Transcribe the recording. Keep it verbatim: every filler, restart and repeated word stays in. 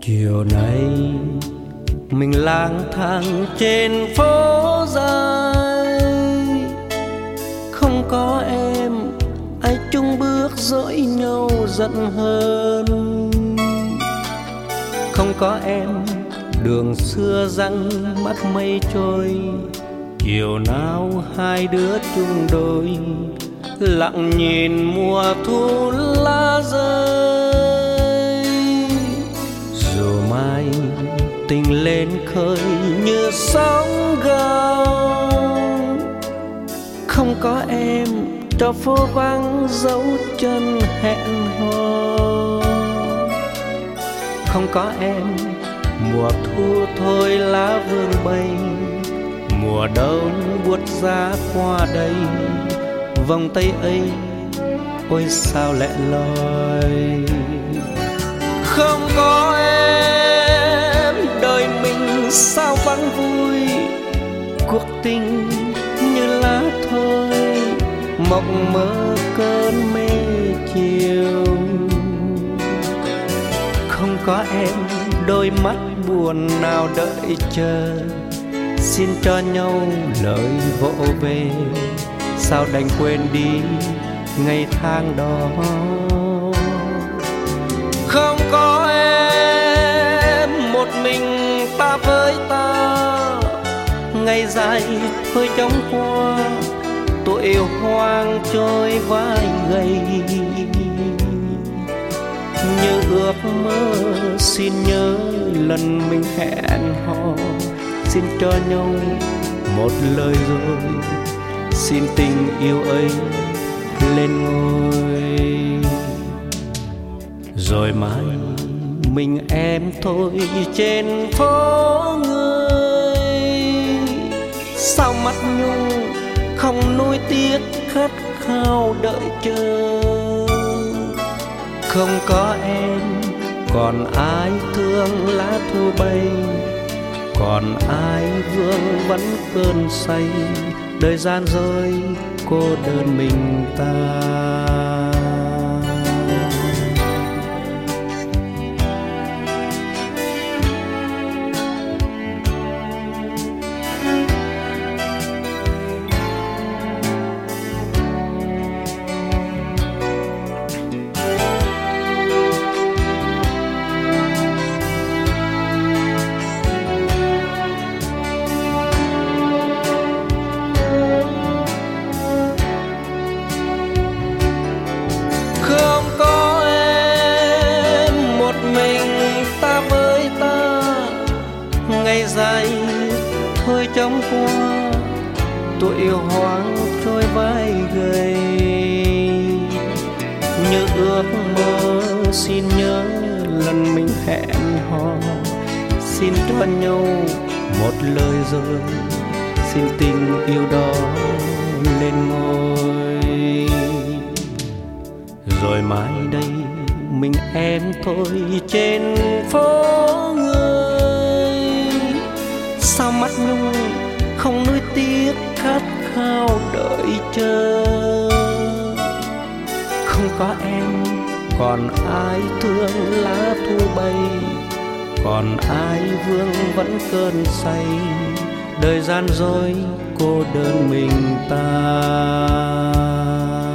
Chiều nay mình lang thang trên phố dài, không có em ai chung bước dõi nhau giận hơn. Không có em đường xưa răng mắt mây trôi, chiều nào hai đứa chung đôi lặng nhìn mùa thu lá rơi. Dù mai tình lên khơi như sóng gào, không có em cho phố vắng dấu chân hẹn hò. Không có em mùa thu thôi lá vương bay, mùa đông buốt giá qua đây. Vòng tay ấy ôi sao lẻ loi. Không có em đời mình sao vắng vui, cuộc tình như lá thôi mộng mơ cơn mê chiều. Không có em đôi mắt buồn nào đợi chờ, xin cho nhau lời vỗ về, sao đành quên đi ngày tháng đó. Không có em một mình ta với ta, ngày dài hơi chóng qua, tuổi hoang trôi vai gầy. Như ước mơ xin nhớ lần mình hẹn hò, xin cho nhau một lời rồi, xin tình yêu ấy lên ngôi. Rồi mai mình em thôi trên phố người, sao mắt nhung không nuối tiếc khát khao đợi chờ. Không có em còn ai thương lá thu bay, còn ai vương vấn cơn say. Đời gian dối cô đơn mình ta. Ngày dài thôi chóng qua, tuổi yêu hoang trôi vai gầy. Như ước mơ xin nhớ lần mình hẹn hò, xin cho nhau một lời rồi, xin tình yêu đó lên ngôi. Rồi mai đây mình em thôi trên phố người, sao mắt nhung không nuối tiếc khát khao đợi chờ. Không có em còn ai thương lá thu bay, còn ai vương vẫn cơn say. Đời gian dối cô đơn mình ta.